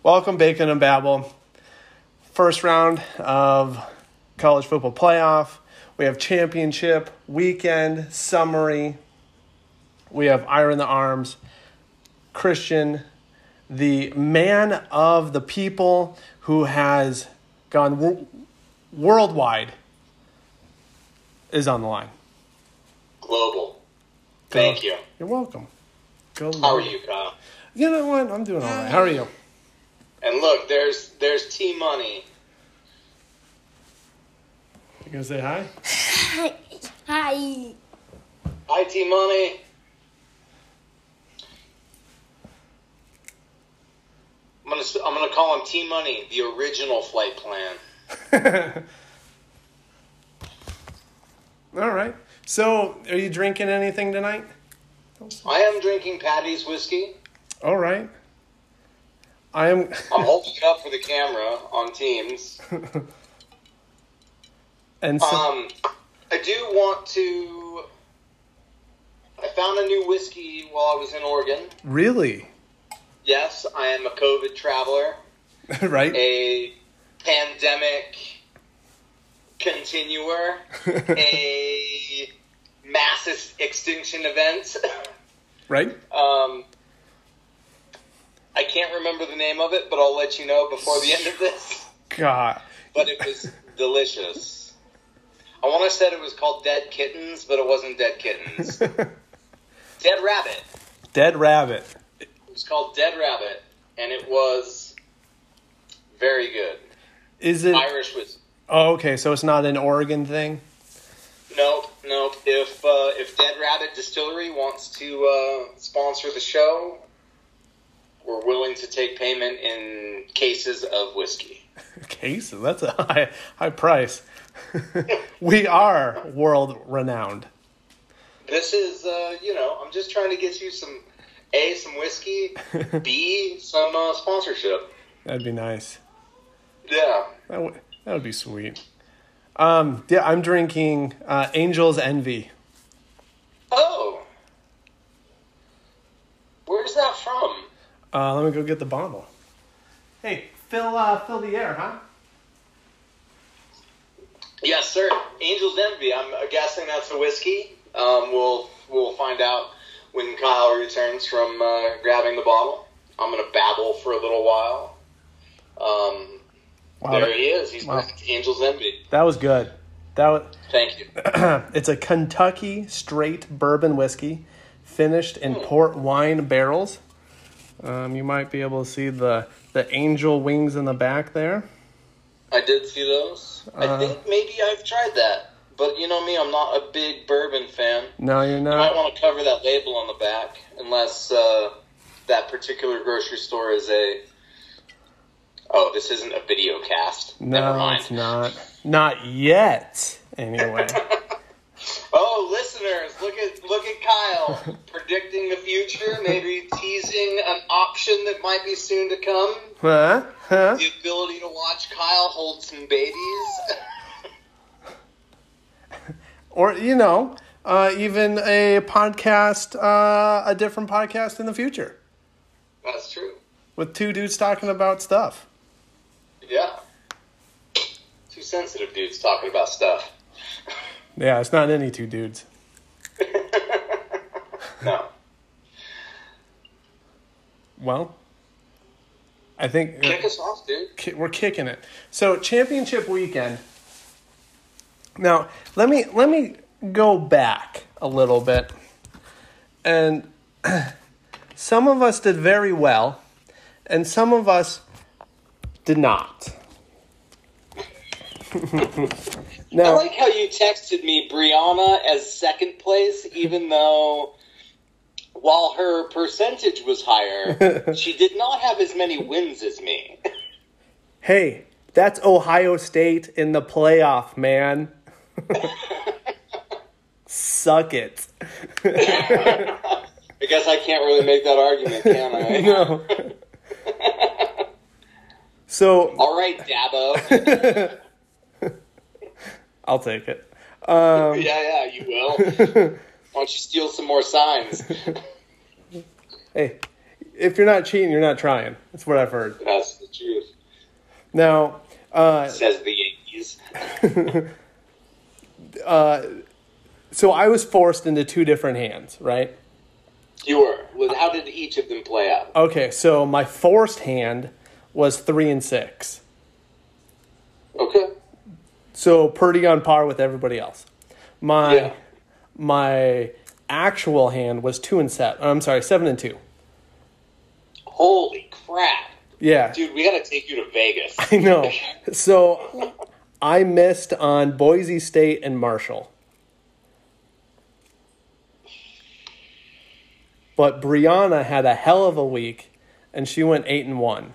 Welcome, Bacon and Babble. First round of college football playoff. We have championship, weekend, summary. We have Ira in the Arms. Christian, the man of the people who has gone worldwide, is on the line. Global. Thank you. You're welcome. How are you, Kyle? You know what? I'm doing all right. How are you? And look, there's T-Money. You gonna say hi? Hi. Hi, T-Money. I'm gonna call him T-Money, the original flight plan. All right. So, are you drinking anything tonight? I am drinking Patty's whiskey. All right. I'm holding it up for the camera on Teams. And so, I do want to. I found a new whiskey while I was in Oregon. Really? Yes, I am a COVID traveler. Right? A pandemic continuer. A mass extinction event. Right? I can't remember the name of it, but I'll let you know before the end of this. God. But it was delicious. I want to say it was called Dead Kittens, but it wasn't Dead Kittens. Dead Rabbit. Dead Rabbit. It was called Dead Rabbit, and it was very good. Is it Irish whiskey. Oh, okay, so it's not an Oregon thing? Nope. If Dead Rabbit Distillery wants to sponsor the show, we're willing to take payment in cases of whiskey. Cases? That's a high price. We are world renowned. This is, I'm just trying to get you some whiskey, B, some sponsorship. That'd be nice. Yeah. That would be sweet. I'm drinking Angel's Envy. Oh. Where's that from? Let me go get the bottle. Hey, fill the air, huh? Yes, sir. Angel's Envy. I'm guessing that's a whiskey. We'll find out when Kyle returns from grabbing the bottle. I'm gonna babble for a little while. Wow, there he is. He's Angel's Envy. That was good. Thank you. It's a Kentucky straight bourbon whiskey, finished in port wine barrels. You might be able to see the angel wings in the back there. I did see those. I think maybe I've tried that. But you know me, I'm not a big bourbon fan. No, you're You not. might want to cover that label on the back, unless that particular grocery store is a... Oh, this isn't a video cast. Never No, mind. it's not. Not yet, anyway. Oh, listeners, look at Kyle predicting the future, maybe teasing an option that might be soon to come. Huh? The ability to watch Kyle hold some babies. Or, even a podcast, a different podcast in the future. That's true. With two dudes talking about stuff. Yeah. Two sensitive dudes talking about stuff. Yeah, it's not any two dudes. No. Well, I think... Kick us off, dude. We're kicking it. So, championship weekend. Now, let me go back a little bit. And some of us did very well, and some of us did not. I like how you texted me Brianna as second place, even though while her percentage was higher, she did not have as many wins as me. Hey, that's Ohio State in the playoff, man. Suck it. I guess I can't really make that argument, can I? No. So, all right, Dabo. I'll take it. Yeah, you will. Why don't you steal some more signs? Hey, if you're not cheating, you're not trying. That's what I've heard. That's truth. Now, says the Yankees. So I was forced into two different hands, right? You were. How did each of them play out? Okay, so my forced hand was 3 and 6. Okay. So pretty on par with everybody else. My actual hand was 2 and 7. I'm sorry, 7 and 2. Holy crap! Yeah, dude, we gotta take you to Vegas. I know. So I missed on Boise State and Marshall. But Brianna had a hell of a week, and she went 8 and 1.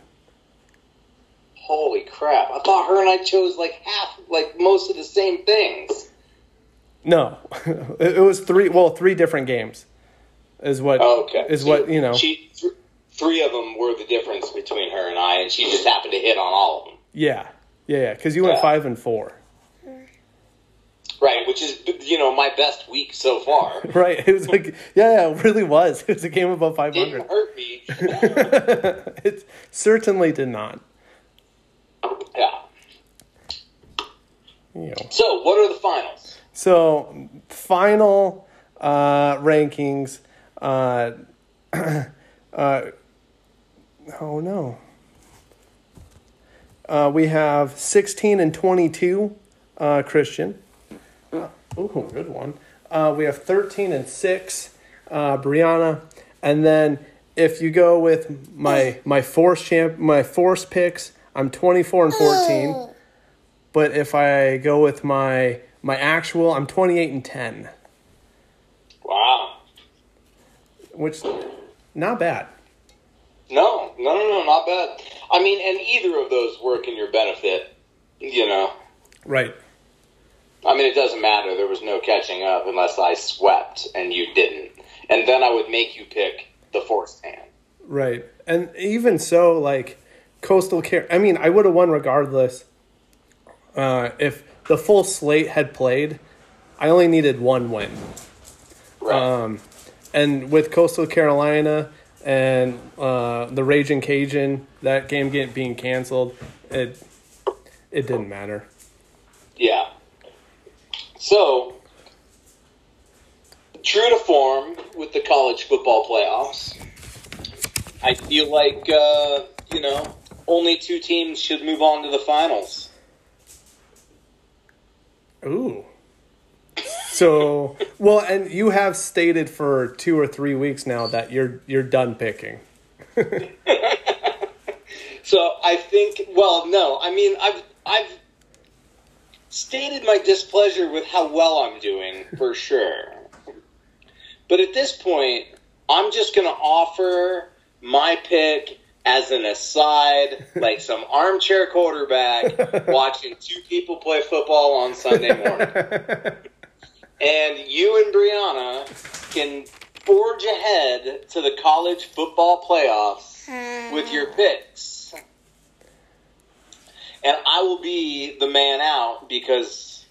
Holy crap! I thought her and I chose most of the same things. No, it was 3 different games. Is what? Okay. Is so what you know? 3 of them were the difference between her and I, and she just happened to hit on all of them. Yeah. Because you went 5 and 4. Right, which is, my best week so far. Right, it was like, it really was. It was a game above 500. Didn't hurt me. It certainly did not. Yeah. You know. So, what are the finals? So, final rankings. Oh no. We have 16 and 22, Christian. Oh, good one. We have 13 and 6, Brianna, and then if you go with my force picks, I'm 24 and 14. But if I go with my actual, I'm 28 and 10. Wow. Which, not bad. No, not bad. I mean, and either of those work in your benefit, Right. I mean, it doesn't matter. There was no catching up unless I swept and you didn't. And then I would make you pick the forced hand. Right. And even so, Coastal Care, I mean, I would have won regardless. If the full slate had played, I only needed 1 win. Right. And with Coastal Carolina and the Raging Cajun, that game being canceled, it didn't matter. Yeah. So, true to form with the college football playoffs, I feel like, only 2 teams should move on to the finals. Ooh. So, well, and you have stated for 2 or 3 weeks now that you're done picking. So I think, I've stated my displeasure with how well I'm doing for sure. But at this point, I'm just going to offer my pick as an aside, like some armchair quarterback watching 2 people play football on Sunday morning. And you and Brianna can forge ahead to the college football playoffs with your picks. And I will be the man out because,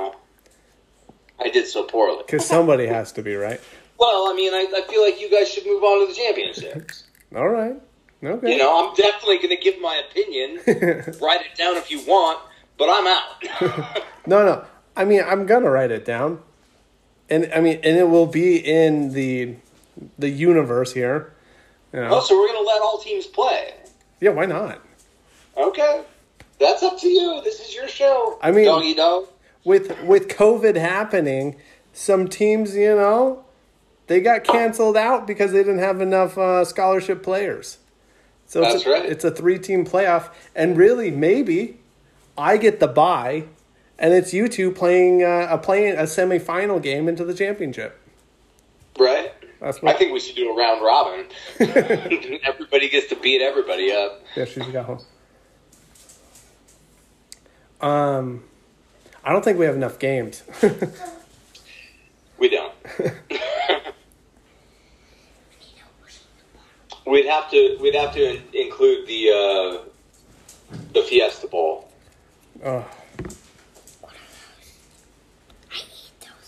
I did so poorly. Because somebody has to be, right? Well, I feel like you guys should move on to the championships. All right. Okay. I'm definitely going to give my opinion. Write it down if you want, but I'm out. No. I mean, I'm going to write it down. And it will be in the universe here. Oh, so we're going to let all teams play? Yeah, why not? Okay. That's up to you. This is your show. I mean, doggy dog. With COVID happening, some teams, they got canceled out because they didn't have enough scholarship players. So that's right. It's a 3-team playoff, and really, maybe I get the bye, and it's you two playing a semifinal game into the championship. Right. I think we should do a round robin. Everybody gets to beat everybody up. Yeah, she's got home. I don't think we have enough games. We don't. We'd have to include the Fiesta Bowl. Oh.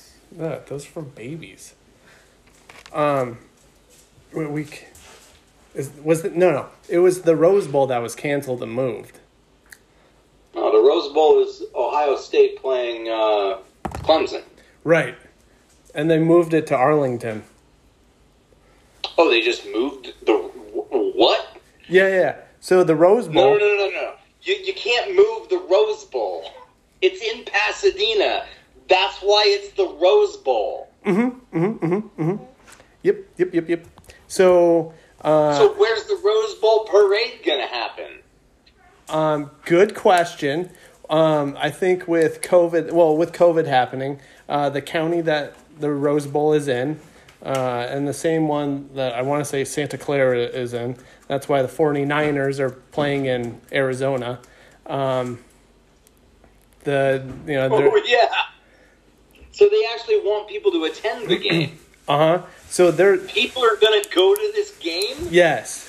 Those are for babies. No. It was the Rose Bowl that was canceled and moved. Oh, the Rose Bowl is Ohio State playing Clemson. Right. And they moved it to Arlington. Oh, they just moved the what? Yeah. So the Rose Bowl. No. You can't move the Rose Bowl. It's in Pasadena. That's why it's the Rose Bowl. Yep. So where's the Rose Bowl parade gonna happen? Good question. I think with COVID happening, the county that the Rose Bowl is in, and the same one that I want to say Santa Clara is in. That's why the 49ers are playing in Arizona. Oh yeah. So they actually want people to attend the game. So people are going to go to this game? Yes.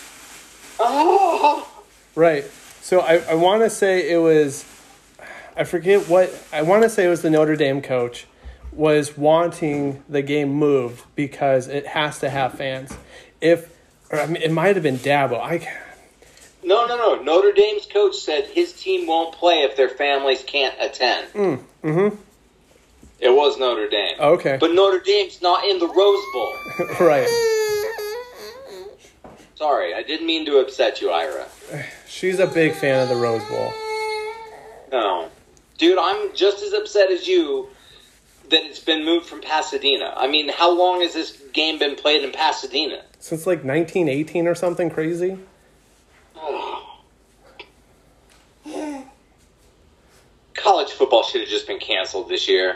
Oh. Right. So I want to say it was, I want to say it was the Notre Dame coach was wanting the game moved because it has to have fans. It might have been Dabo. No. Notre Dame's coach said his team won't play if their families can't attend. It was Notre Dame. Okay. But Notre Dame's not in the Rose Bowl. Right. Sorry, I didn't mean to upset you, Ira. She's a big fan of the Rose Bowl. No. Dude, I'm just as upset as you that it's been moved from Pasadena. I mean, how long has this game been played in Pasadena? Since like 1918 or something crazy. College football should have just been canceled this year.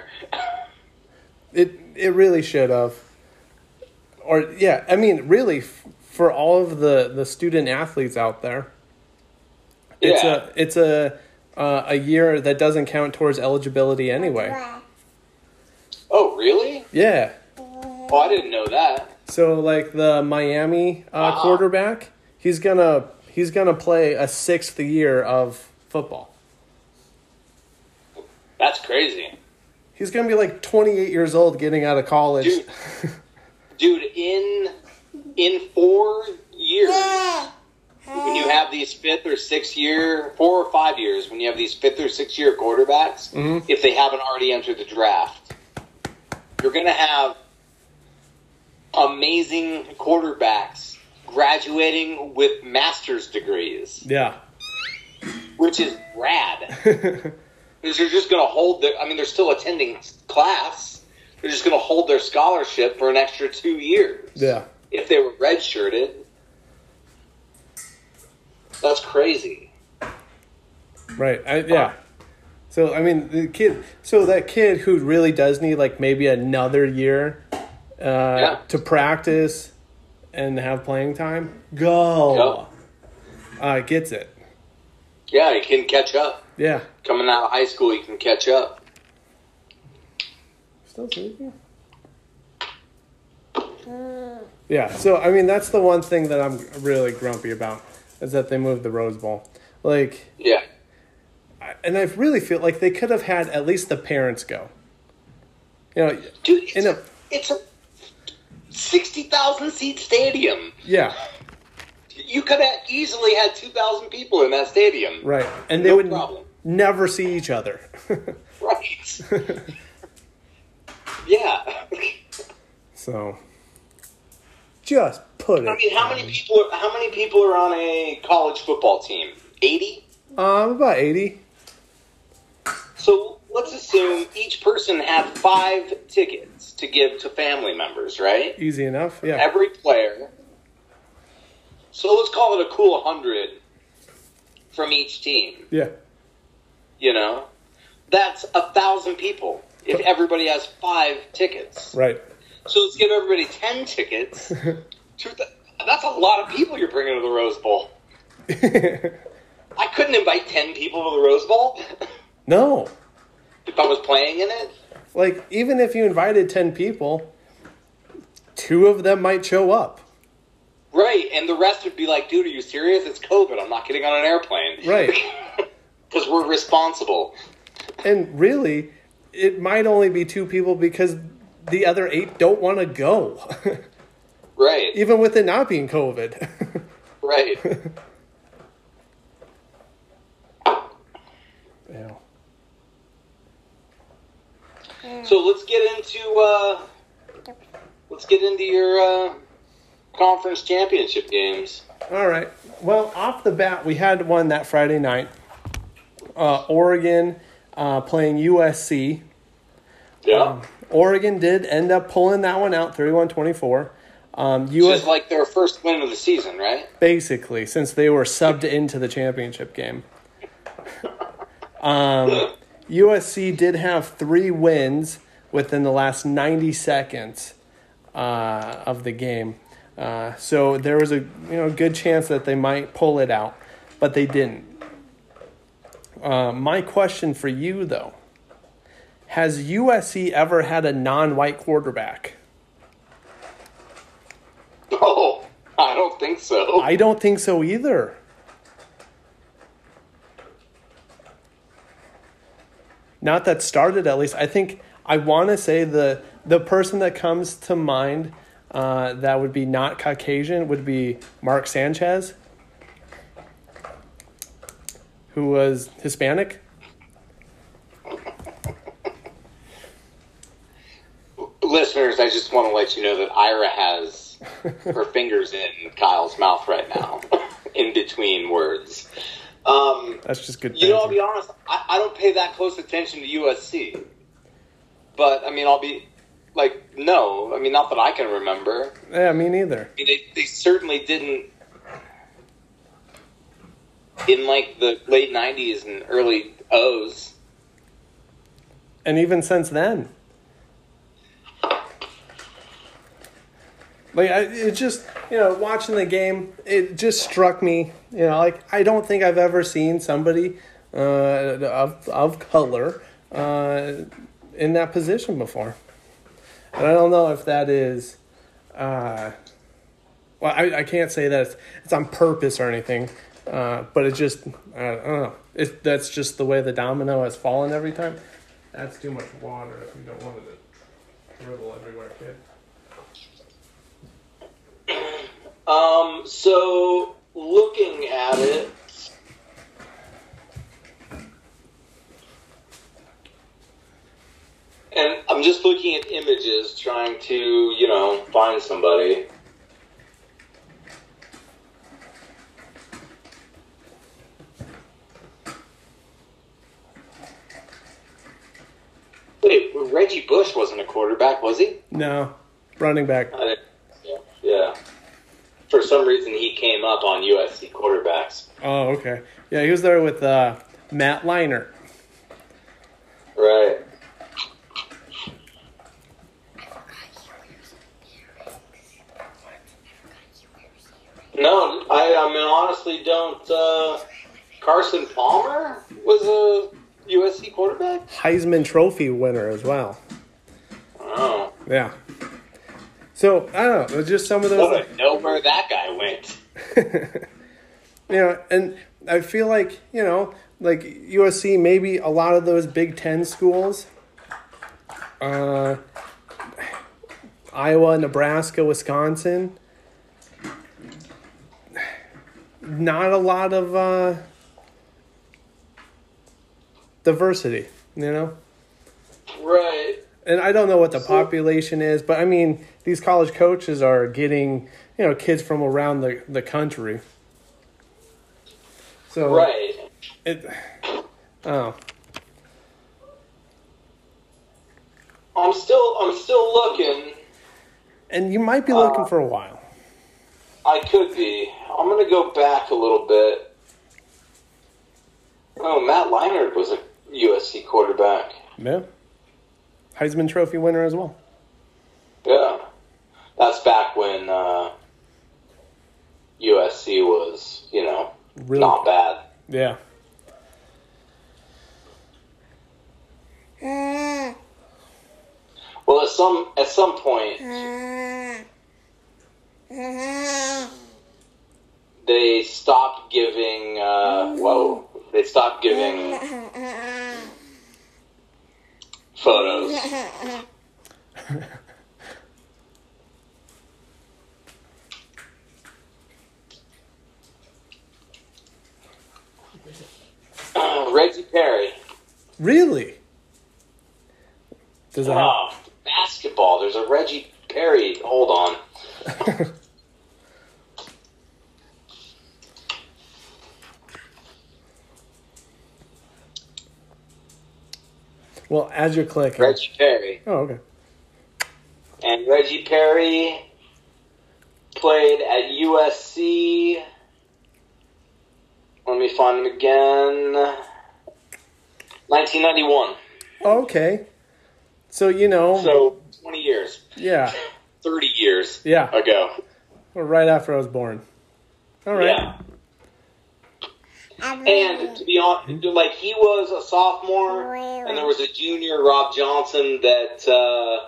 It really should have. Or yeah, I mean, really, for all of the student athletes out there, it's a year that doesn't count towards eligibility anyway. Oh, really? Yeah. Oh, I didn't know that. So like the Miami quarterback, he's gonna play a 6th year of football. That's crazy. He's going to be like 28 years old getting out of college. Dude, in 4 years, when you have these 4 or 5 years, when you have these 5th or 6th year quarterbacks, if they haven't already entered the draft, you're going to have amazing quarterbacks graduating with master's degrees. Yeah. Which is rad. Because you're just going to hold they're still attending class. They're just going to hold their scholarship for an extra 2 years. Yeah. If they were redshirted. That's crazy. Right. Yeah. So, I mean, that kid who really does need like maybe another year to practice and have playing time, gets it. Yeah, he can catch up. Yeah. Coming out of high school, he can catch up. Still sleeping? Yeah, so, I mean, that's the one thing that I'm really grumpy about, is that they moved the Rose Bowl. Like... Yeah. And I really feel like they could have had at least the parents go. You know... Dude, it's a 60,000-seat stadium. Yeah. You could have easily had 2,000 people in that stadium. Right. And they would never see each other. Right. Yeah. So, just put it. I mean, how many people are on a college football team? 80? About 80. So, let's assume each person had 5 tickets to give to family members, right? Easy enough, yeah. Every player. So let's call it a cool 100 from each team. Yeah. You know? That's 1,000 people if everybody has 5 tickets. Right. So let's give everybody 10 tickets. That's a lot of people you're bringing to the Rose Bowl. I couldn't invite 10 people to the Rose Bowl. No. If I was playing in it. Like, even if you invited 10 people, 2 of them might show up. Right, and the rest would be like, dude, are you serious? It's COVID. I'm not getting on an airplane. Right. Because we're responsible. And really, it might only be 2 people because the other 8 don't want to go. Right. Even with it not being COVID. Right. Yeah. So let's get into your conference championship games. All right. Well, off the bat, we had one that Friday night. Oregon playing USC. Yeah. Oregon did end up pulling that one out, 31-24. Just like their first win of the season, right? Basically, since they were subbed into the championship game. USC did have 3 wins within the last 90 seconds of the game. So there was a good chance that they might pull it out, but they didn't. My question for you, though, has USC ever had a non-white quarterback? Oh, I don't think so. I don't think so either. Not that started, at least. I want to say the person that comes to mind that would be not Caucasian would be Mark Sanchez, who was Hispanic. Listeners, I just want to let you know that Ira has her fingers in Kyle's mouth right now, in between words. That's just good. I'll be honest, I don't pay that close attention to USC. But, I mean, I'll be like, no. I mean, not that I can remember. Yeah, me neither. I mean, they certainly didn't, in, like, the late 90s and early O's. And even since then. Like, it just, watching the game, it just struck me, I don't think I've ever seen somebody of color in that position before. And I don't know if that is, I can't say that it's on purpose or anything, but it just, I don't know. That's just the way the domino has fallen every time. That's too much water if you don't want it to dribble everywhere, kid. So looking at it, and I'm just looking at images, trying to, find somebody. Wait, Reggie Bush wasn't a quarterback, was he? No, running back. Yeah. For some reason, he came up on USC quarterbacks. Oh, okay. Yeah, he was there with Matt Leinart. Right. No, I mean, honestly don't. Carson Palmer was a USC quarterback? Heisman Trophy winner as well. Oh. Yeah. So, I don't know. It was just some of those. I don't know where that guy went. And I feel like, like USC, maybe a lot of those Big Ten schools, Iowa, Nebraska, Wisconsin, not a lot of diversity, Right. And I don't know what the population is, but I mean, these college coaches are getting, kids from around the country. So right. I'm still looking. And you might be looking for a while. I could be. I'm going to go back a little bit. Oh, Matt Leinart was a USC quarterback. Yeah. Heisman Trophy winner as well. Yeah. That's back when USC was, really not bad. Yeah. Well, at some point, they stopped giving. They stopped giving photos. Reggie Perry. Really? Does that basketball. There's a Reggie Perry. Hold on. Well, as you're clicking. Reggie Perry. Oh, okay. And Reggie Perry played at USC. Let me find him again. 1991. Okay. So, So, 20 years. Yeah. 30 years Yeah. ago. Well, right after I was born. All right. Yeah. And to be honest, like, he was a sophomore, and there was a junior, Rob Johnson, that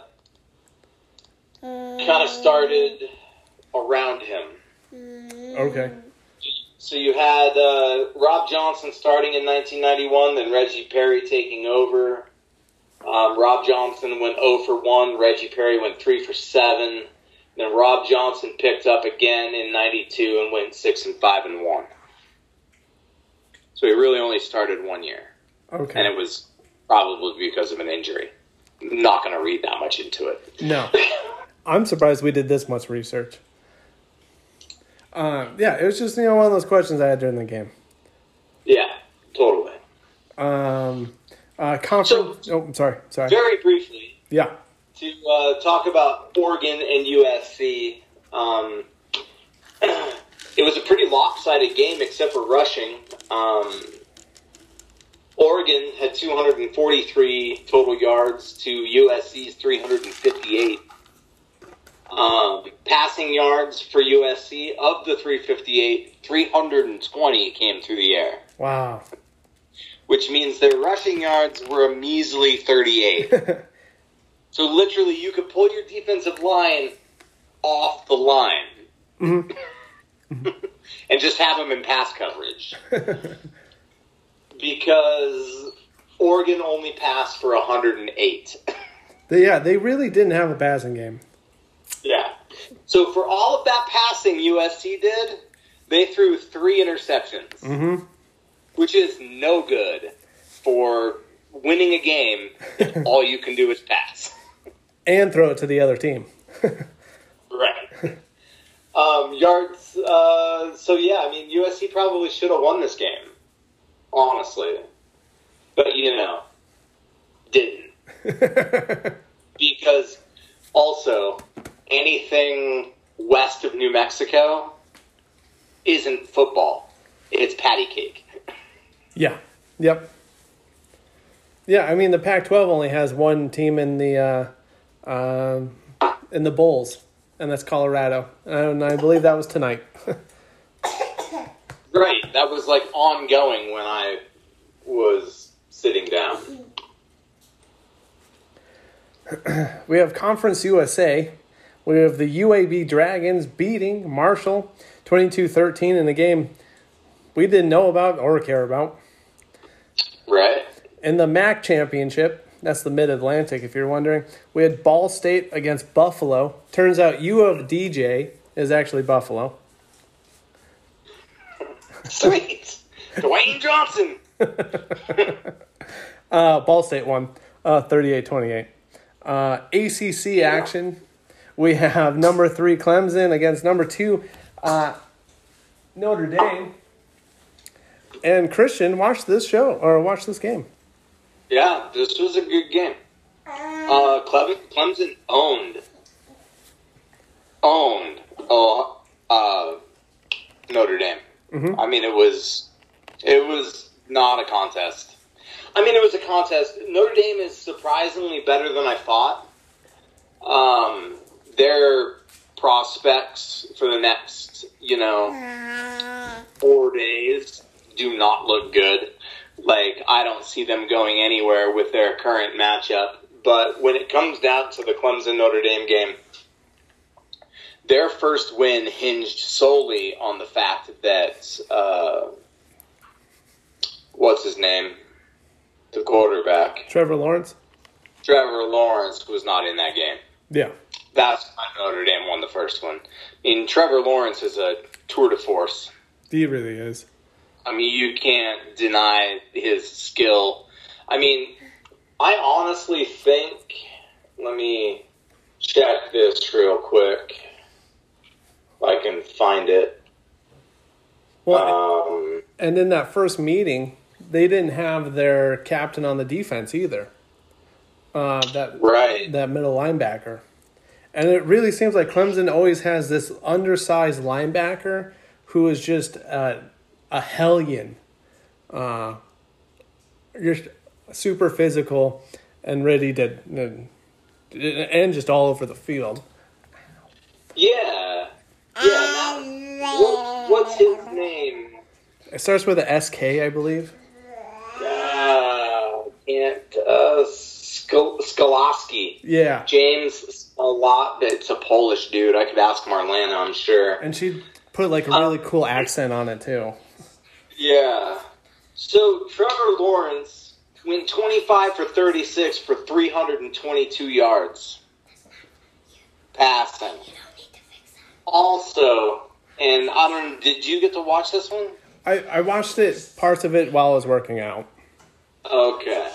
kind of started around him. Okay. So you had Rob Johnson starting in 1991, then Reggie Perry taking over. Rob Johnson went 0 for 1. Reggie Perry went 3 for 7. Then Rob Johnson picked up again in 92 and went 6 and 5 and 1. So he really only started 1 year. Okay. And it was probably because of an injury. I'm not going to read that much into it. No. I'm surprised we did this much research. Yeah, it was just, one of those questions I had during the game. Yeah, totally. Conference. Sorry. Very briefly. Yeah. To talk about Oregon and USC. It was a pretty lopsided game except for rushing. Oregon had 243 total yards to USC's 358. Passing yards for USC, of the 358, 320 came through the air. Wow. Which means their rushing yards were a measly 38. So literally, you could pull your defensive line off the line. Mm-hmm. And just have them in pass coverage. Because Oregon only passed for 108. They really didn't have a passing game. Yeah. So for all of that passing USC did, they threw 3 interceptions. Mm-hmm. Which is no good for winning a game if all you can do is pass. And throw it to the other team. Right. Yards. So, yeah, I mean, USC probably should have won this game. Honestly. But, didn't. Because, also, anything west of New Mexico isn't football. It's patty cake. Yeah. Yep. Yeah, I mean, the Pac-12 only has one team in the bowls, and that's Colorado. And I believe that was tonight. Right. That was, ongoing when I was sitting down. We have Conference USA. We have the UAB Dragons beating Marshall 22-13 in a game we didn't know about or care about. Right. In the MAC championship, that's the Mid-Atlantic if you're wondering, we had Ball State against Buffalo. Turns out U of DJ is actually Buffalo. Sweet. Dwayne Johnson. Ball State won 38-28. ACC action. We have number 3 Clemson against number 2 Notre Dame. And Christian, watch this game. Yeah, this was a good game. Clemson owned Notre Dame. Mm-hmm. I mean, it was not a contest. I mean, it was a contest. Notre Dame is surprisingly better than I thought. Their prospects for the next, 4 days do not look good. I don't see them going anywhere with their current matchup. But when it comes down to the Clemson-Notre Dame game, their first win hinged solely on the fact that, what's his name? The quarterback. Trevor Lawrence was not in that game. Yeah. That's why Notre Dame won the first one. I mean, Trevor Lawrence is a tour de force. He really is. I mean, you can't deny his skill. I mean, I honestly think, let me check this real quick, if I can find it. Well, and in that first meeting, they didn't have their captain on the defense either. That middle linebacker. And it really seems like Clemson always has this undersized linebacker who is just a hellion. Just super physical and ready to, and just all over the field. Yeah. What's his name? It starts with a SK, I believe. Skolowski. Yeah. James a lot. It's a Polish dude. I could ask Marlana, I'm sure. And she put like a really cool accent on it too. Yeah. So Trevor Lawrence went 25 for 36 for 322 yards passing. Also, and I don't know, did you get to watch this one? I watched parts of it while I was working out. Okay.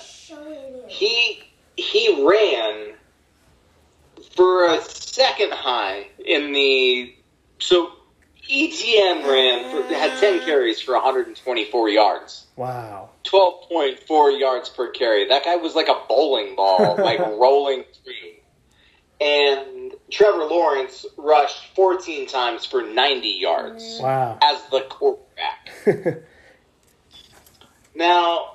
He ran for a second high in the... So ETN had 10 carries for 124 yards. Wow. 12.4 yards per carry. That guy was like a bowling ball, like rolling through. And Trevor Lawrence rushed 14 times for 90 yards. Wow. As the quarterback. Now,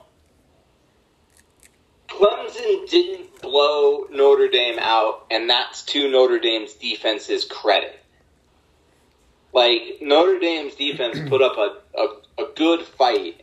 Clemson didn't blow Notre Dame out, and that's to Notre Dame's defense's credit. Like, Notre Dame's defense put up a good fight,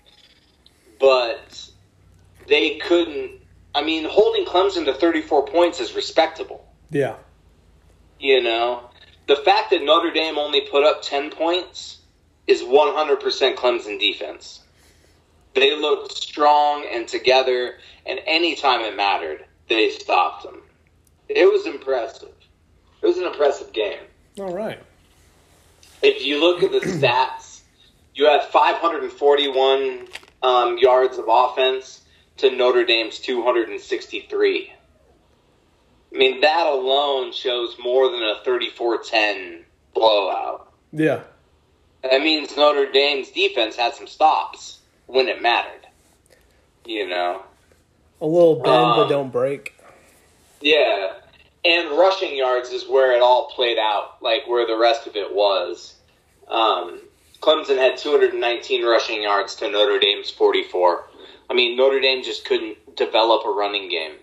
but they couldn't... I mean, holding Clemson to 34 points is respectable. Yeah. You know? The fact that Notre Dame only put up 10 points is 100% Clemson defense. They looked strong and together, and anytime it mattered, they stopped them. It was impressive. It was an impressive game. All right. If you look at the stats, you had 541 yards of offense to Notre Dame's 263. I mean, that alone shows more than a 34-10 blowout. Yeah. That means Notre Dame's defense had some stops when it mattered. You know? A little bend, but don't break. Yeah. And rushing yards is where it all played out, like where the rest of it was. Clemson had 219 rushing yards to Notre Dame's 44. I mean, Notre Dame just couldn't develop a running game.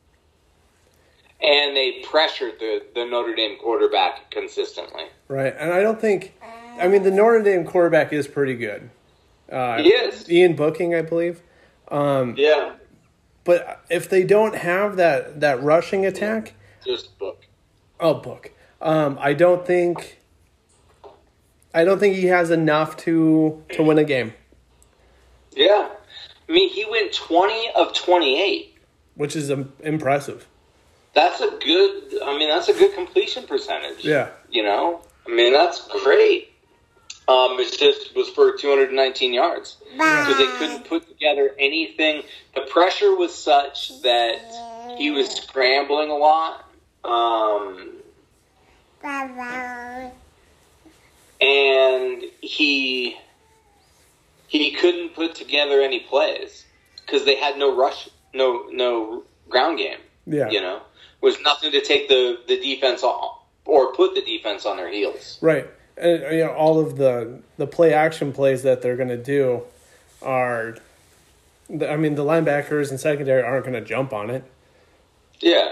And they pressured the Notre Dame quarterback consistently. Right, and I don't think... I mean, the Notre Dame quarterback is pretty good. He is. Ian Booking, I believe. Yeah. But if they don't have that rushing attack... Just Book. Oh, Book. I don't think he has enough to win a game. Yeah. I mean, he went 20 of 28. Which is impressive. That's a good completion percentage. Yeah. You know? I mean, that's great. It just was for 219 yards. Because they couldn't put together anything. The pressure was such that he was scrambling a lot. And he couldn't put together any plays because they had no rush, no ground game. Yeah, you know, it was nothing to take the defense on or put the defense on their heels. Right, and you know, all of the play action plays that they're going to do are, I mean, the linebackers and secondary aren't going to jump on it. Yeah,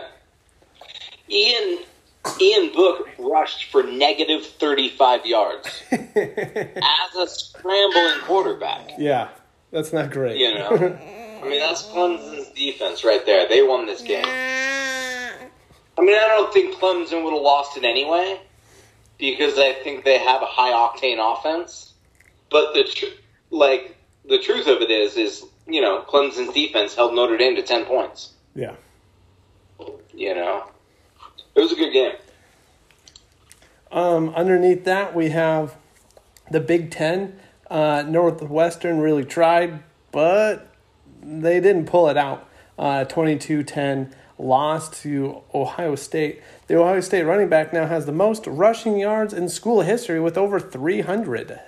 Ian Book rushed for negative 35 yards as a scrambling quarterback. Yeah, that's not great. You know, I mean, that's Clemson's defense right there. They won this game. I mean, I don't think Clemson would have lost it anyway because I think they have a high octane offense. But the truth of it is you know, Clemson's defense held Notre Dame to 10 points. Yeah. You know, it was a good game. Underneath that, we have the Big Ten. Northwestern really tried, but they didn't pull it out. 22-10 loss to Ohio State. The Ohio State running back now has the most rushing yards in school history with over 300.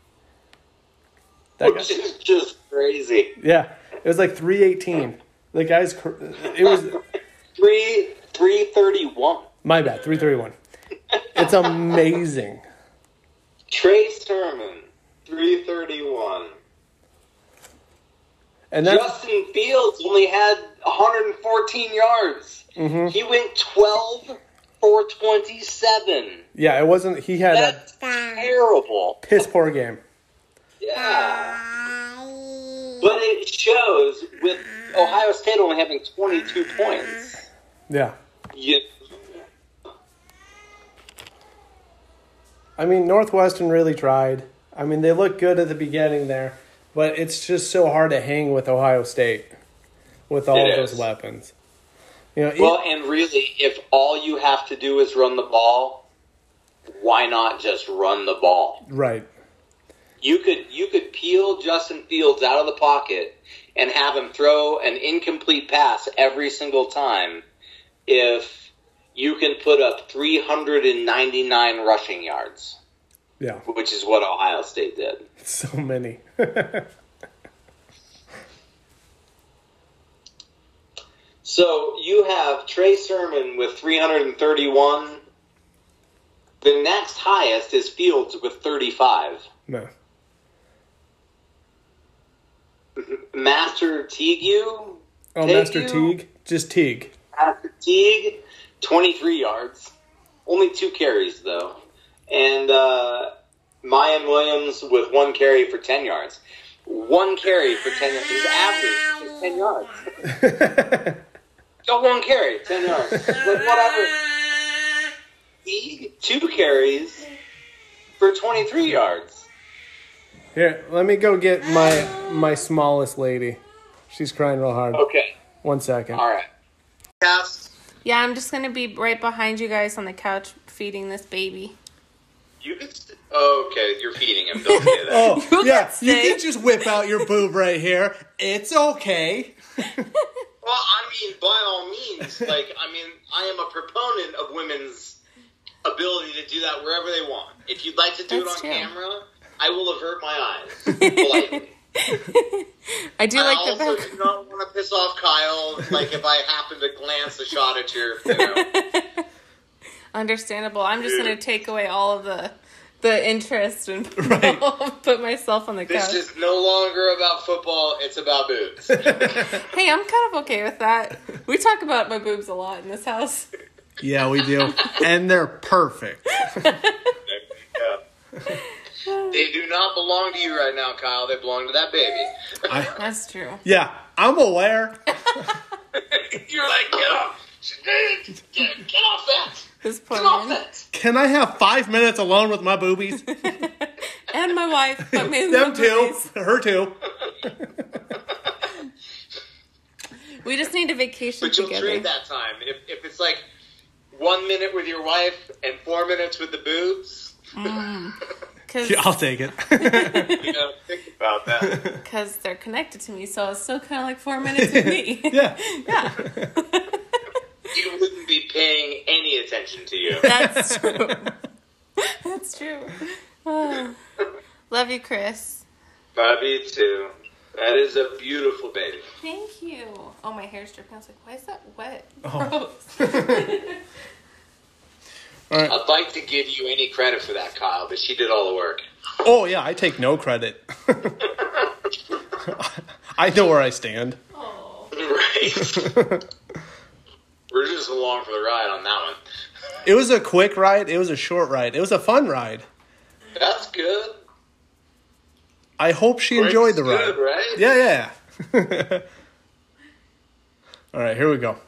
Which is just crazy. Yeah, it was like 318. The guy's, it was 331. My bad, 331. It's amazing. Trey Sermon, 331. And Justin Fields only had 114 yards. Mm-hmm. He went 12 for 27. Yeah, it wasn't. He had That's terrible. Piss poor game. Yeah. But it shows with Ohio State only having 22 points. Yeah. You, I mean, Northwestern really tried. I mean, they looked good at the beginning there, but it's just so hard to hang with Ohio State with all those weapons. You know, well, and really, if all you have to do is run the ball, why not just run the ball? Right. You could peel Justin Fields out of the pocket and have him throw an incomplete pass every single time if you can put up 399 rushing yards. Yeah. Which is what Ohio State did. So many. So you have Trey Sermon with 331. The next highest is Fields with 35. No. Master Teague. Oh, Master Teague? Just Teague. Master Teague, 23 yards. Only 2 carries, though. And Mayan Williams with 1 carry for 10 yards. 1 carry for 10 yards. His average is 10 yards. Got 1 carry, 10 yards. Like, whatever. Teague, 2 carries for 23 yards. Here, let me go get my smallest lady. She's crying real hard. Okay. 1 second. All right. Yes. Yeah, I'm just going to be right behind you guys on the couch feeding this baby. You can okay, you're feeding him. Don't say that. Oh, yeah. You can just whip out your boob right here. It's okay. Well, I mean, by all means, I am a proponent of women's ability to do that wherever they want. If you'd like to do it on camera, I will avert my eyes politely. I do like the I also do not want to piss off Kyle, like if I happen to glance a shot at your, Understandable. I'm just going to take away all of the interest and right. put myself on the couch. This is no longer about football, it's about boobs. Hey, I'm kind of okay with that. We talk about my boobs a lot in this house. Yeah, we do. And they're perfect. They do not belong to you right now, Kyle. They belong to that baby. That's true. Yeah, I'm aware. You're like, get off. Get off that. This Get off that. Can I have 5 minutes alone with my boobies? And my wife. But mainly Them my too. boobies. Her too. We just need a vacation But you'll together. trade that time. If it's like 1 minute with your wife and 4 minutes with the boobs. Yeah, I'll take it. You gotta think about that. Because they're connected to me, so it's still kind of like 4 minutes with me. Yeah. Yeah. You wouldn't be paying any attention to you. That's true. That's true. Oh. Love you, Chris. Love you too. That is a beautiful baby. Thank you. Oh, my hair's dripping. I was like, why is that wet? Oh. Gross. All right. I'd like to give you any credit for that, Kyle, but she did all the work. Oh, yeah, I take no credit. I know where I stand. Oh. Right. We're just along for the ride on that one. It was a quick ride. It was a short ride. It was a fun ride. That's good. I hope she enjoyed the ride. Good, right? Yeah. All right, here we go.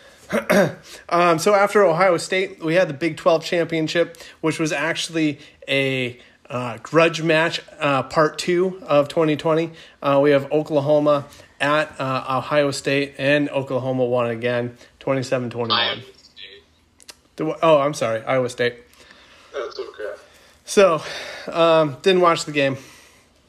So after Ohio State, we had the Big 12 championship, which was actually a grudge match, part 2 of 2020. We have Oklahoma at Ohio State, and Oklahoma won again, 27-21. Iowa State. Oh, I'm sorry, Iowa State. That's okay. So, didn't watch the game.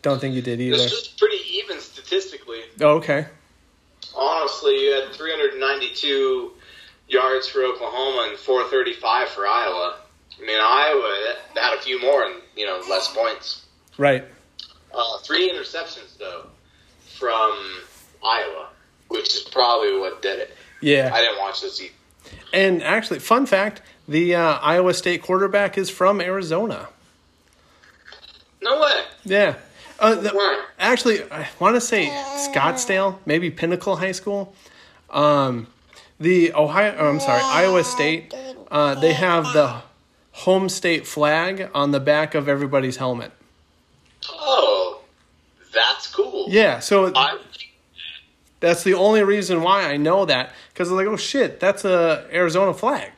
Don't think you did either. This was pretty even statistically. Oh, okay. Honestly, you had 392 yards for Oklahoma and 435 for Iowa. I mean, Iowa had a few more and, less points. Right. 3 interceptions, though, from Iowa, which is probably what did it. Yeah. I didn't watch this either. And actually, fun fact, the Iowa State quarterback is from Arizona. No way. Yeah. Actually, I want to say Scottsdale, maybe Pinnacle High School. Iowa State, they have the home state flag on the back of everybody's helmet. Oh, that's cool. Yeah, so that's the only reason why I know that, because I'm like, oh shit, that's a Arizona flag.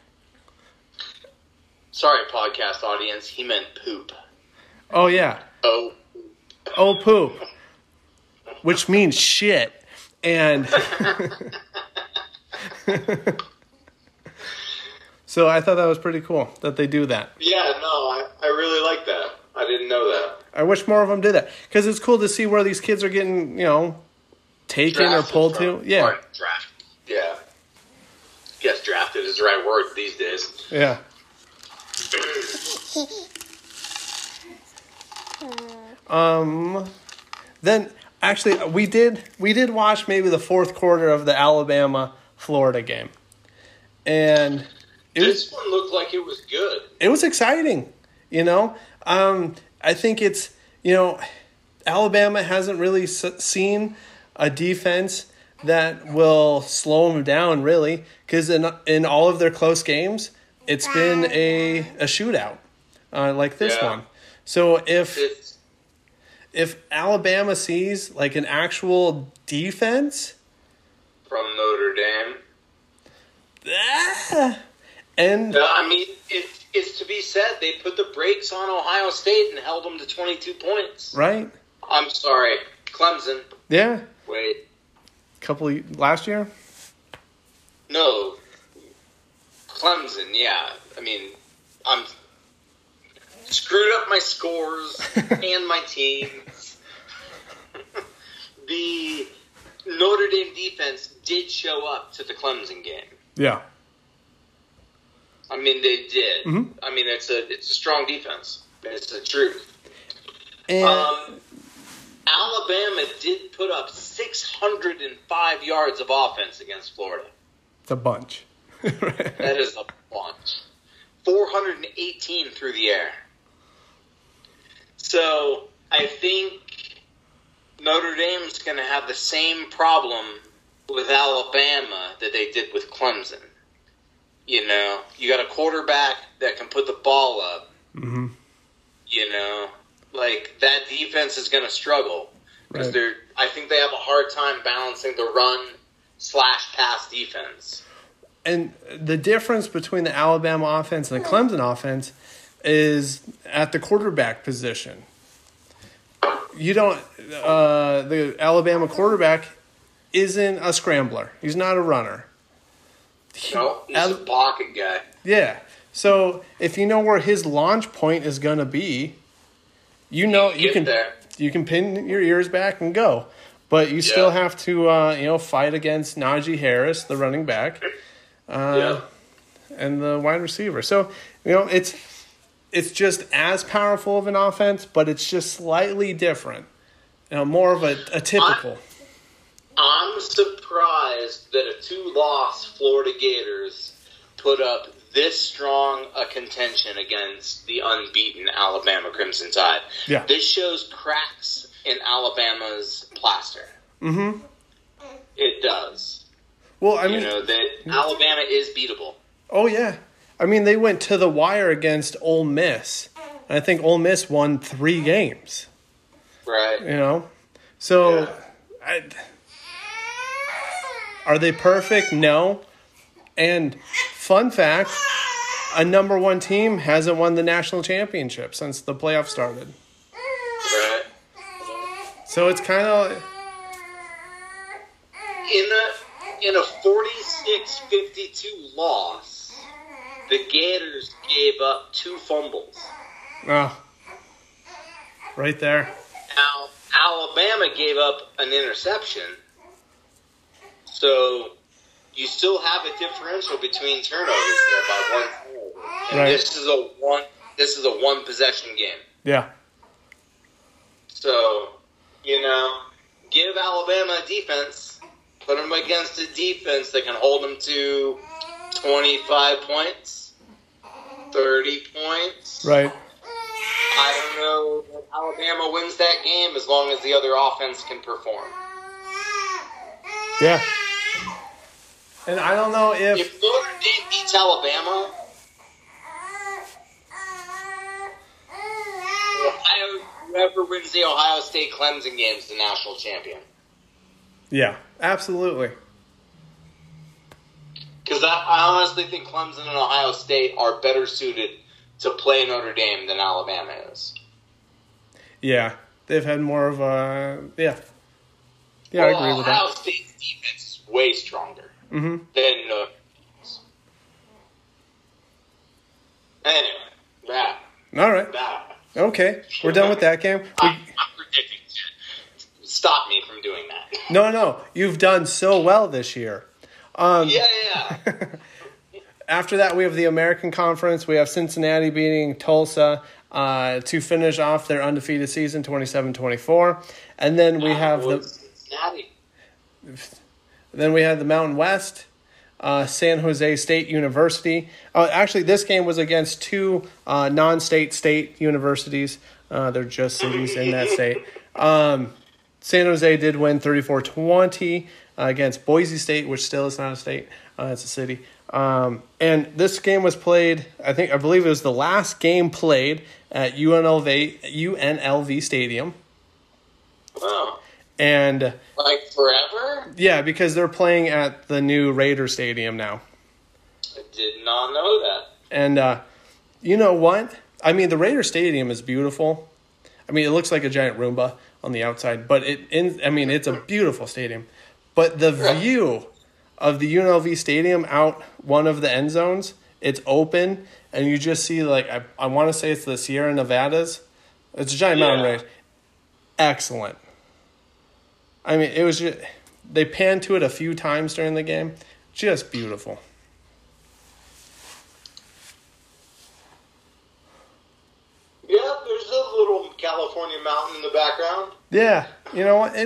Sorry, podcast audience, he meant poop. Oh yeah. Oh, poop, which means shit, and so I thought that was pretty cool that they do that. Yeah, no, I really like that. I didn't know that. I wish more of them did that, because it's cool to see where these kids are getting, taken drafted or pulled to. Yeah. Or drafted. Yeah. Guess drafted is the right word these days. Yeah. Then actually we did watch maybe the fourth quarter of the Alabama-Florida game. And this one looked like it was good. It was exciting, I think it's, Alabama hasn't really seen a defense that will slow them down, really, because in all of their close games, it's been a shootout like this one. So if Alabama sees like an actual defense from Notre Dame, and it's to be said they put the brakes on Ohio State and held them to 22 points. Right. I'm sorry, Clemson. Yeah. Wait. Last year? No. Clemson, yeah. I mean, I'm screwed up my scores and my teams. The Notre Dame defense did show up to the Clemson game. Yeah. I mean, they did. Mm-hmm. I mean, it's a strong defense. It's the truth. And Alabama did put up 605 yards of offense against Florida. It's a bunch. That is a bunch. 418 through the air. So I think Notre Dame's going to have the same problem with Alabama that they did with Clemson. You got a quarterback that can put the ball up. Mm-hmm. That defense is going to struggle because right. I think they have a hard time balancing the run/pass defense. And the difference between the Alabama offense and the Clemson offense is at the quarterback position. The Alabama quarterback isn't a scrambler. He's not a runner. No, he's a pocket guy. Yeah. So if you know where his launch point is going to be, you can pin your ears back and go. But you still have to fight against Najee Harris, the running back, and the wide receiver. So it's just as powerful of an offense, but it's just slightly different. More of a typical. I'm surprised that a 2-loss Florida Gators put up this strong a contention against the unbeaten Alabama Crimson Tide. Yeah. This shows cracks in Alabama's plaster. Mm-hmm. It does. Well, I mean, that Alabama is beatable. Oh yeah, I mean they went to the wire against Ole Miss, and I think Ole Miss won 3 games. Right. So are they perfect? No. And fun fact, a number 1 team hasn't won the national championship since the playoffs started. Right. So it's kind of in a 46-52 loss, the Gators gave up 2 fumbles. right there. Now, Alabama gave up an interception, so you still have a differential between turnovers there by 1 turnover. And right. This is a one possession game. Yeah. So, give Alabama a defense, put them against a defense that can hold them to 25 points, 30 points. Right. I don't know if Alabama wins that game as long as the other offense can perform. Yeah. And I don't know if Notre Dame beats Alabama, whoever wins the Ohio State Clemson game is the national champion. Yeah, absolutely. Because I honestly think Clemson and Ohio State are better suited to play Notre Dame than Alabama is. Yeah, they've had more of a I agree with that. Ohio State's defense is way stronger than Notre Dame's. Anyway, that. All right. That. Okay, we're done with that game. I'm predicting shit. Stop me from doing that. No, you've done so well this year. Yeah. After that, we have the American Conference. We have Cincinnati beating Tulsa to finish off their undefeated season, 27-24. And then we have Cincinnati. Then we have the Mountain West, San Jose State University. Actually, this game was against two non-state state universities. They're just cities in that state. San Jose did win 34-20 against Boise State, which still is not a state. It's a city. And this game was played, I believe it was the last game played at UNLV Stadium. Wow. And like forever? Yeah, because they're playing at the new Raider Stadium now. I did not know that. And you know what? I mean, the Raider Stadium is beautiful. I mean, it looks like a giant Roomba on the outside, but it's a beautiful stadium. But the view of the UNLV Stadium out one of the end zones, it's open, and you just see, like, I want to say it's the Sierra Nevadas. It's a giant mountain range. Excellent. I mean, it was just, they panned to it a few times during the game. Just beautiful. Yeah, there's a little California mountain in the background. Yeah, you know what?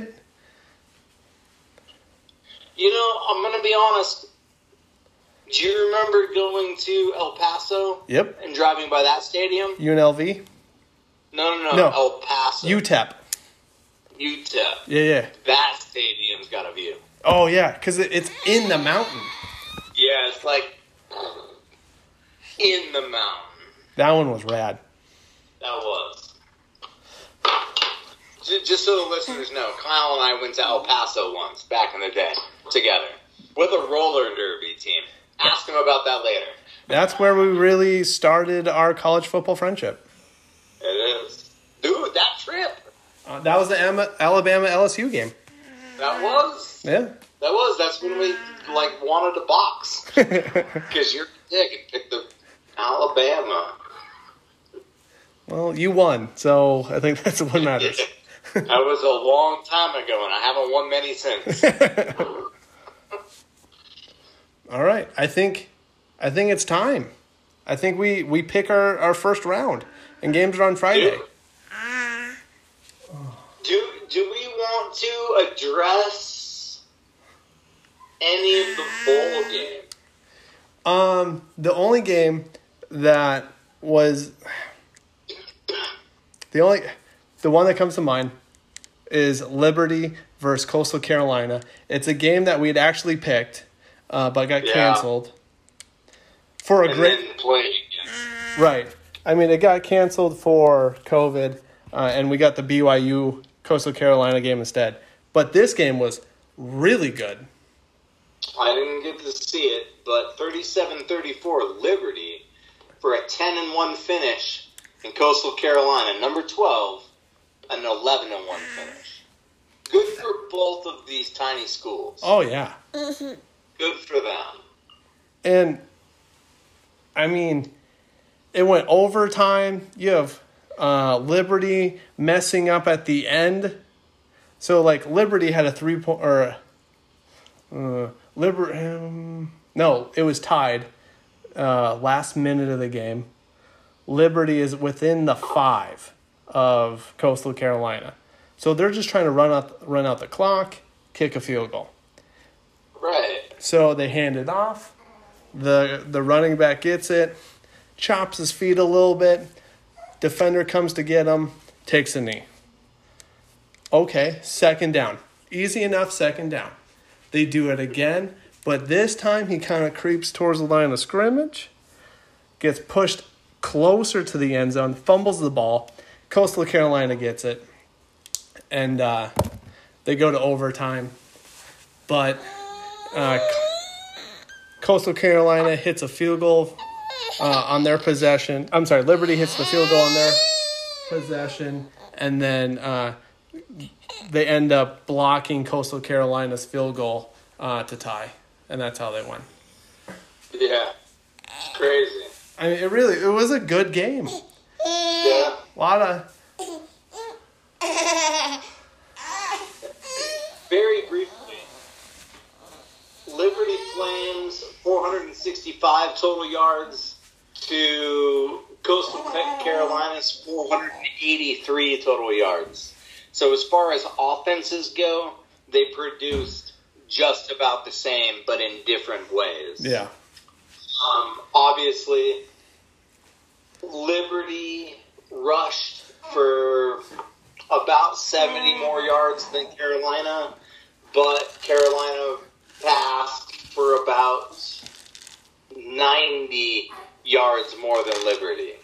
I'm going to be honest. Do you remember going to El Paso? Yep. And driving by that stadium? UNLV? No. El Paso. UTEP. UTEP. Yeah. That stadium's got a view. Oh, yeah, because it's in the mountain. Yeah, it's like in the mountain. That one was rad. That was. Just so the listeners know, Kyle and I went to El Paso once, back in the day, together, with a roller derby team. Ask him about that later. That's where we really started our college football friendship. It is. Dude, that trip. That was the Alabama LSU game. That was? Yeah. That was. That's when we, wanted a box. Because you're a dick and picked the Alabama. Well, you won, so I think that's what matters. That was a long time ago, and I haven't won many since. All right. I think it's time. I think we pick our first round, and games are on Friday. Do we want to address any of the bowl game? The only game that was the one that comes to mind is Liberty versus Coastal Carolina. It's a game that we had actually picked, but got canceled for a great play again. Right. I mean, it got canceled for COVID, and we got the BYU Coastal Carolina game instead. But this game was really good. I didn't get to see it, but 37-34 Liberty for a 10-1 finish in Coastal Carolina. Number 12, an 11-1 finish. Good for both of these tiny schools. Oh, yeah. Good for them. And, I mean, it went overtime. You have Liberty messing up at the end So, like, Liberty had a 3-point, or, no, it was tied last minute of the game. Liberty is within the 5 of Coastal Carolina. So they're just trying to run out the clock, kick a field goal. Right. So they hand it off. The running back gets it, chops his feet a little bit. Defender comes to get him, takes a knee. Okay, second down. Easy enough, second down. They do it again, but this time he kind of creeps towards the line of scrimmage, gets pushed closer to the end zone, fumbles the ball. Coastal Carolina gets it, and they go to overtime. But Coastal Carolina hits a field goal on their possession. I'm sorry, Liberty hits the field goal on their possession, and then they end up blocking Coastal Carolina's field goal to tie, and that's how they won. Yeah, it's crazy. I mean, it was a good game. Yeah. A lot of... Very briefly, Liberty Flames 465 total yards to Coastal Carolina's 483 total yards. So as far as offenses go, they produced just about the same, but in different ways. Yeah. Obviously, Liberty rushed for about 70 more yards than Carolina, but Carolina passed for about 90 yards more than Liberty.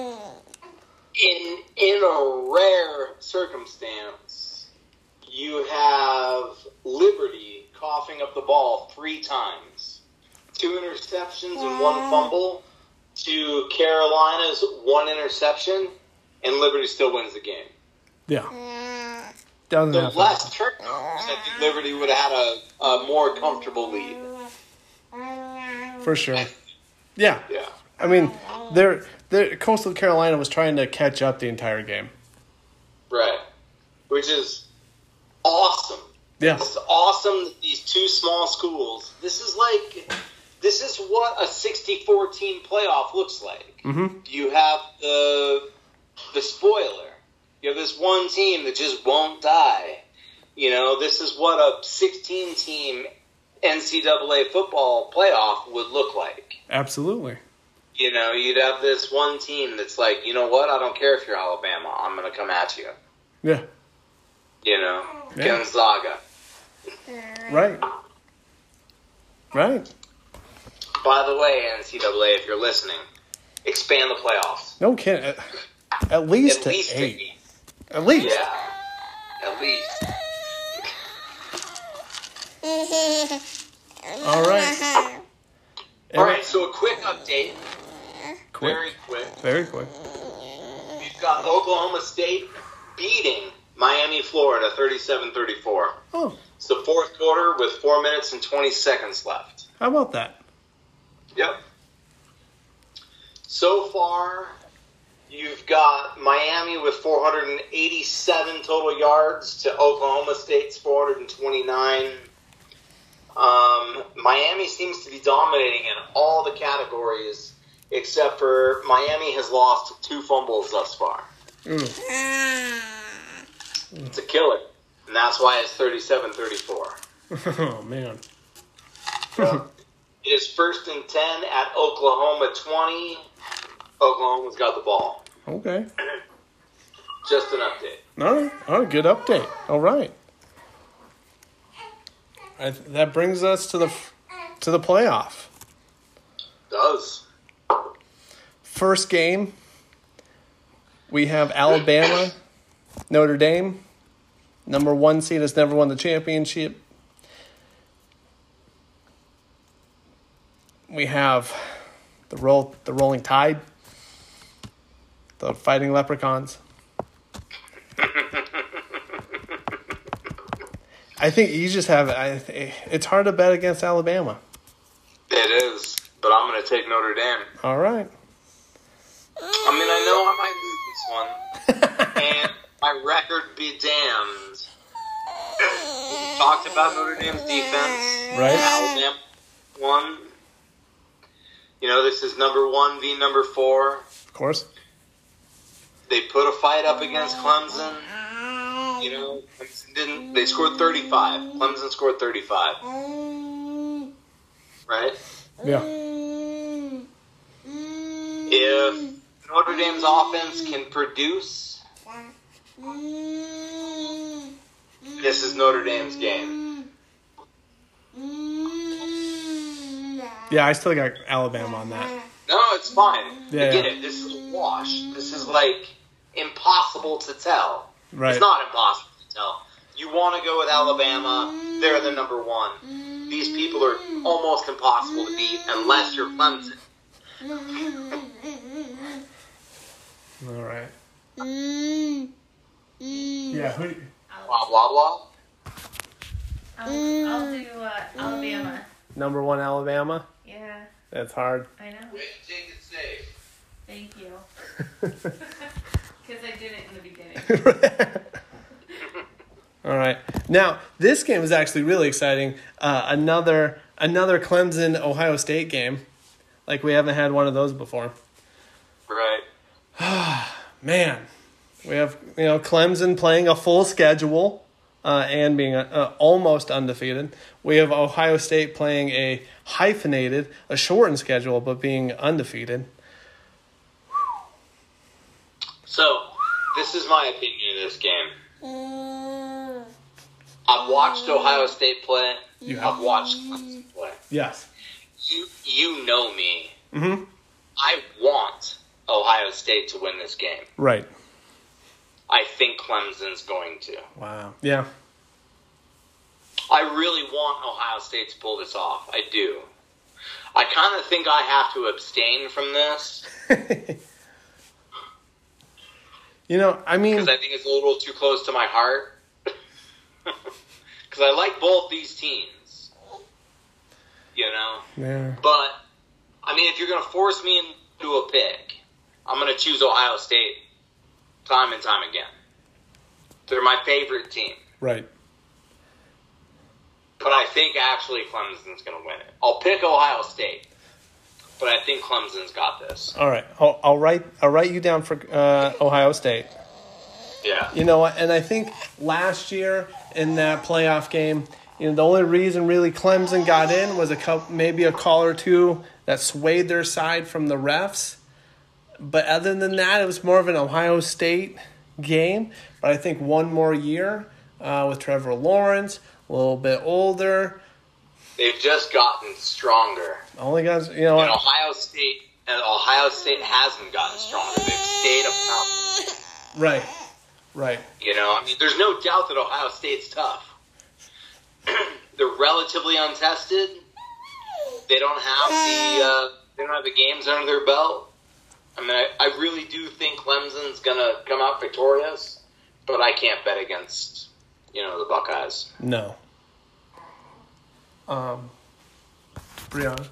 In a rare circumstance, you have Liberty coughing up the ball 3 times. 2 interceptions and 1 fumble to Carolina's 1 interception, and Liberty still wins the game. Yeah. Doesn't So happen. less turnovers, I think Liberty would have had a more comfortable lead. For sure. Yeah. Yeah. I mean, Coastal Carolina was trying to catch up the entire game. Right. Which is awesome. Yeah. It's awesome that these 2 small schools, this is what a 64-team playoff looks like. Mm-hmm. You have the spoiler. You have this one team that just won't die. You know, this is what a 16-team NCAA football playoff would look like. Absolutely. You know, you'd have this one team that's like, you know what, I don't care if you're Alabama, I'm going to come at you. Yeah. You know, Yeah. Gonzaga. Right. Right. By the way, NCAA, if you're listening, expand the playoffs. No kidding. At least to 8. At least. Yeah. At least. All right. All right, so a quick update. Very quick. Very quick. We've got Oklahoma State beating Miami, Florida, 37-34. Oh, It's the 4th quarter with 4 minutes and 20 seconds left. how about that? Yep. So far, you've got Miami with 487 total yards to Oklahoma State's 429. Miami seems to be dominating in all the categories, except for Miami has lost 2 fumbles thus far. It's a killer, and that's why it's 37-34. Oh, man. It is 1st and 10 at Oklahoma 20. Oklahoma's got the ball. Okay. Just an update. All right. Oh, good update. All right. That brings us to the playoff. Does. First game, we have Alabama, Notre Dame. Number 1 seed has never won the championship. We have the Rolling Tide, the Fighting Leprechauns. I think you just have it's hard to bet against Alabama. It is, but I'm going to take Notre Dame. All right. I mean, I know I might lose this one, and my record be damned, talked about Notre Dame's defense. Right. Alabama won. You know, this is number 1 v. number 4. Of course. They put a fight up against Clemson. You know, Clemson didn't. They scored 35. Clemson scored 35. Right? Yeah. If Notre Dame's offense can produce, this is Notre Dame's game. Yeah, I still got Alabama on that. No, it's fine. Yeah, I get it. This is a wash. This is like impossible to tell. Right. It's not impossible to tell. You want to go with Alabama. They're the number 1. These people are almost impossible to beat unless you're Clemson. All right. Yeah. Who? Blah, blah, blah. I'll do Alabama. Number 1, Alabama. Yeah, That's hard. I know. Way to take it safe. Thank you. Because I did it in the beginning. All right. Now, this game is actually really exciting. Another Clemson Ohio State game. Like we haven't had one of those before. Right. Man, we have Clemson playing a full schedule and being almost undefeated. We have Ohio State playing a shortened schedule, but being undefeated. So, this is my opinion of this game. I've watched Ohio State play. You have? I've watched Clemson play. Yes. You know me. Mm-hmm. I want Ohio State to win this game. Right. I think Clemson's going to. Wow. Yeah. I really want Ohio State to pull this off. I do. I kind of think I have to abstain from this. I mean... Because I think it's a little too close to my heart. Because I like both these teams. Yeah. But, I mean, if you're going to force me into a pick, I'm going to choose Ohio State time and time again. They're my favorite team. Right. But I think actually Clemson's going to win it. I'll pick Ohio State, but I think Clemson's got this. All right. I'll write you down for Ohio State. Yeah. You know what? And I think last year in that playoff game, the only reason really Clemson got in was maybe a call or two that swayed their side from the refs. But other than that, it was more of an Ohio State game. But I think one more year with Trevor Lawrence, a little bit older. They've just gotten stronger. Only guys, And Ohio State hasn't gotten stronger. They've stayed up. Right. Right. I mean, there's no doubt that Ohio State's tough. They're relatively untested. They don't have the games under their belt. I mean, I really do think Clemson's gonna come out victorious, but I can't bet against the Buckeyes. No. Brianna.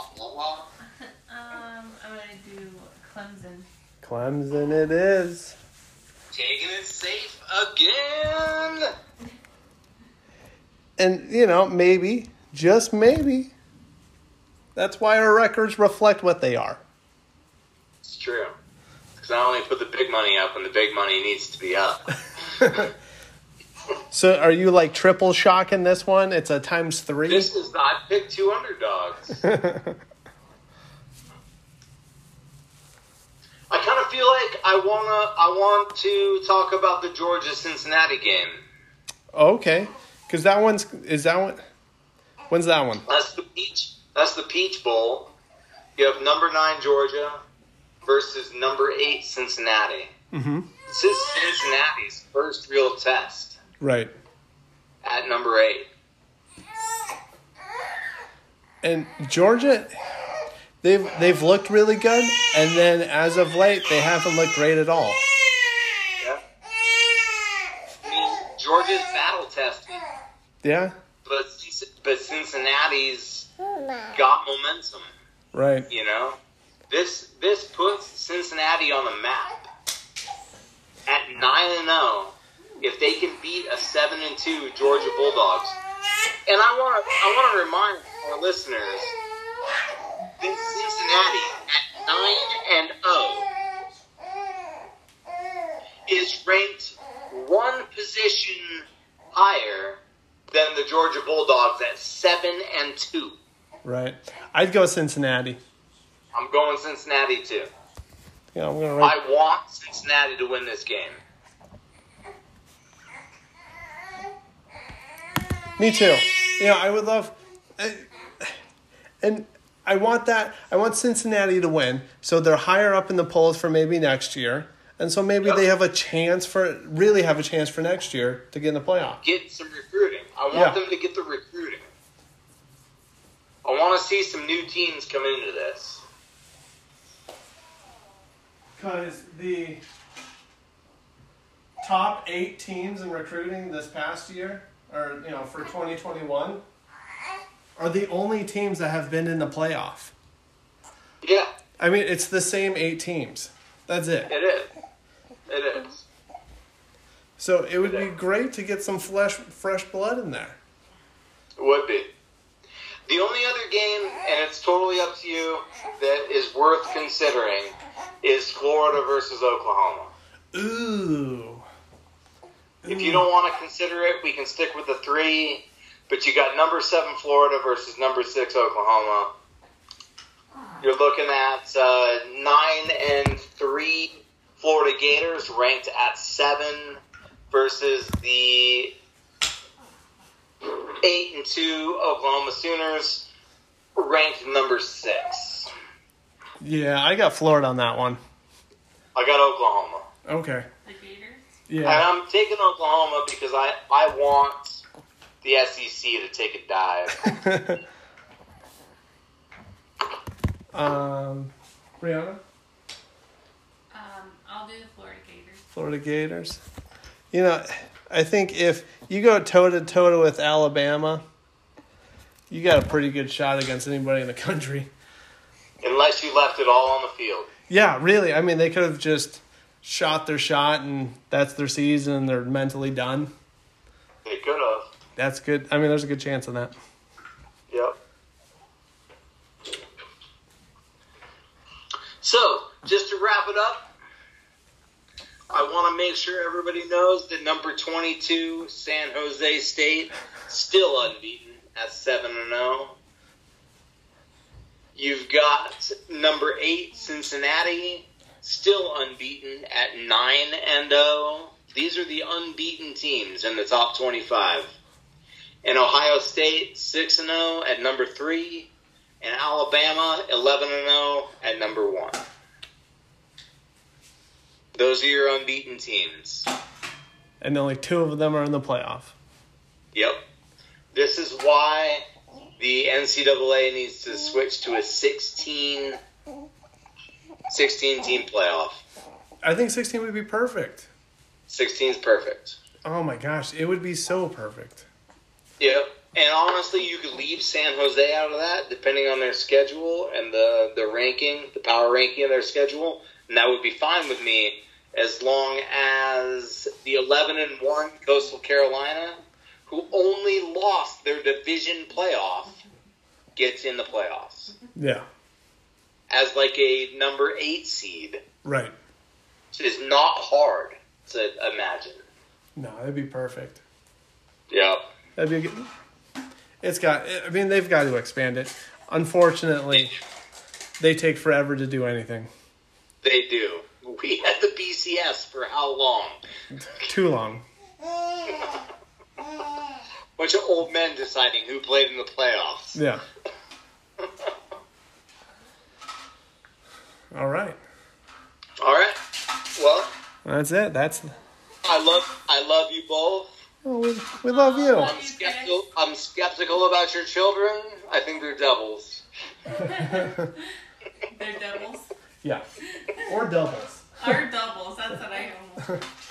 I'm gonna do Clemson. Clemson it is. Taking it safe again. And, maybe, just maybe, that's why our records reflect what they are. It's true. Because I only put the big money up when the big money needs to be up. So are you like triple shocking this one? It's a times 3? I picked 2 underdogs. I kind of feel like I want to talk about the Georgia-Cincinnati game. Okay. Because when's that one? That's the Peach Bowl. You have number 9 Georgia versus number 8 Cincinnati. Mm-hmm. This is Cincinnati's first real test. Right. At number 8. And Georgia, they've looked really good, and then as of late, they haven't looked great at all. Yeah. I mean, Georgia's battle tested. Yeah. But Cincinnati's got momentum. Right. This puts Cincinnati on the map. At 9-0 if they can beat a 7-2 Georgia Bulldogs. And I want to remind our listeners that Cincinnati at 9-0 is ranked one position higher than the Georgia Bulldogs at 7-2. Right. I'd go Cincinnati. I'm going Cincinnati too. Yeah, I'm gonna. I want Cincinnati to win this game. Me too. I would love, and I want that. I want Cincinnati to win, so they're higher up in the polls for maybe next year, and so maybe they have a chance for next year to get in the playoff. Get some recruiting. I want them to get the recruiting. I want to see some new teams come into this. Because the top 8 teams in recruiting this past year, or for 2021, are the only teams that have been in the playoff. Yeah. I mean, it's the same 8 teams. That's it. It is. It is. So it would be great to get some fresh blood in there. It would be. The only other game, and it's totally up to you, that is worth considering is Florida versus Oklahoma. Ooh. If you don't want to consider it, we can stick with the 3. But you got number 7 Florida versus number 6 Oklahoma. You're looking at 9-3 Florida Gators ranked at 7 versus the 8-2 Oklahoma Sooners ranked number 6. Yeah, I got Florida on that one. I got Oklahoma. Okay. The Gators? Yeah. And I'm taking Oklahoma because I want the SEC to take a dive. Brianna? I'll do the Florida Gators. Florida Gators. I think if you go toe-to-toe with Alabama, you got a pretty good shot against anybody in the country. Unless you left it all on the field. Yeah, really. I mean, they could have just shot their shot and that's their season and they're mentally done. They could have. That's good. I mean, there's a good chance of that. Yep. So, just to wrap it up, I want to make sure everybody knows that number 22, San Jose State, still unbeaten at 7-0. You've got number 8, Cincinnati, still unbeaten at 9-0. These are the unbeaten teams in the top 25. And Ohio State, 6-0 at number 3. And Alabama, 11-0 at number 1. Those are your unbeaten teams. And only 2 of them are in the playoff. Yep. This is why the NCAA needs to switch to a 16-team playoff. I think 16 would be perfect. 16's perfect. Oh my gosh, it would be so perfect. Yep. And honestly, you could leave San Jose out of that, depending on their schedule and the ranking, the power ranking of their schedule. And that would be fine with me as long as the 11-1 Coastal Carolina, who only lost their division playoff, gets in the playoffs. Yeah. As like a number 8 seed. Right. It is not hard to imagine. No, that'd be perfect. Yep. That'd be good. They've got to expand it. Unfortunately, they take forever to do anything. They do. We had the BCS for how long? Too long. Bunch of old men deciding who played in the playoffs. Yeah. All right. All right. Well, that's it. I love you both. Oh, we love you. I'm skeptical about your children. I think they're devils. They're devils? Yeah. Or doubles. Or doubles. That's what I know.